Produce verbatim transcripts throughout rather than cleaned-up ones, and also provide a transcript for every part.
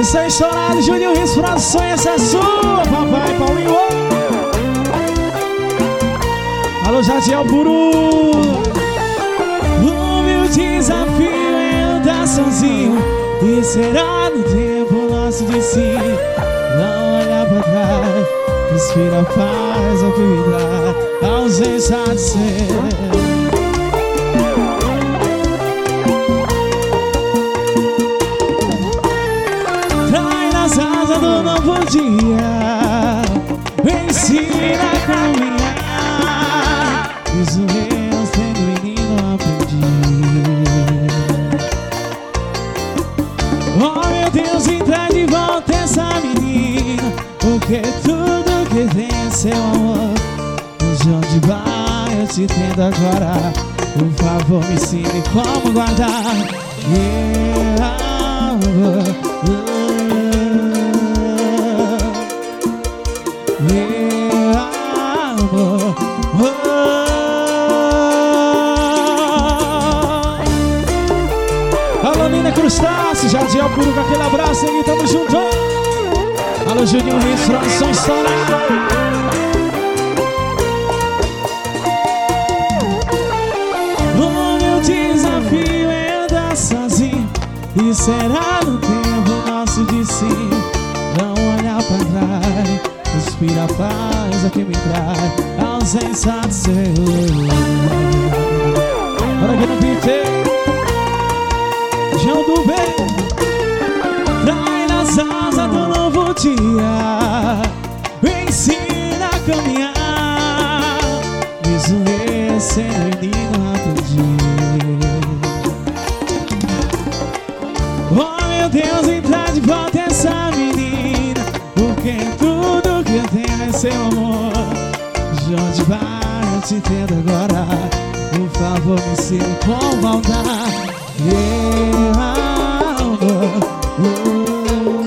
Isso é estourado, Juninho Rins Produções, essa é sua, papai Paulinho. Alô, Jadiel Puru. O meu desafio é andar sozinho e será no tempo nosso destino. Não olhar pra trás, respira a paz, é o que me dá a ausência de ser. Do novo dia, me ensina a caminhar. Isso eu sendo menino aprendi. Oh meu Deus, me traz de volta essa menina, porque tudo que tem é seu amor. De onde vai eu te tendo agora. Por favor me ensine como guardar. Yeah, oh, oh. Meu amor, oh. Alô, Nina Crustáceo, Jadiel Puro, com aquele abraço aí, tamo junto. Alô, Juninho Rins, Produções estouradas. O meu desafio é andar sozinho e será no tempo nosso destino. Não olhar pra trás, respira a paz, é que me traz a ausência de seu. Bora aqui no beat, João do bem. Trai nas asas do novo dia, me ensina a caminhar. Mesmo eu sendo menino aprendi. Oh meu Deus, entrar de volta essa menina, porque em tudo que eu tenho é seu amor. De onde vai eu te entendo agora. Por favor me ensine como voltar. Meu amor, oh,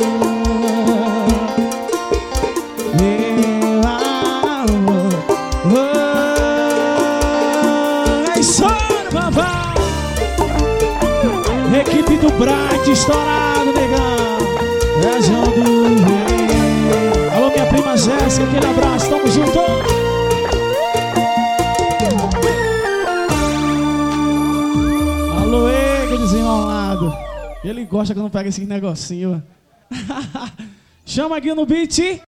meu amor, oh. É isso, papai. Equipe do Bright, estourado, negão. É João do Rei. Alô, minha prima Jéssica, aquele abraço, tamo junto. Alô, Ego desenrolado. Ele gosta que eu não pego esse negocinho. Chama aqui no beat.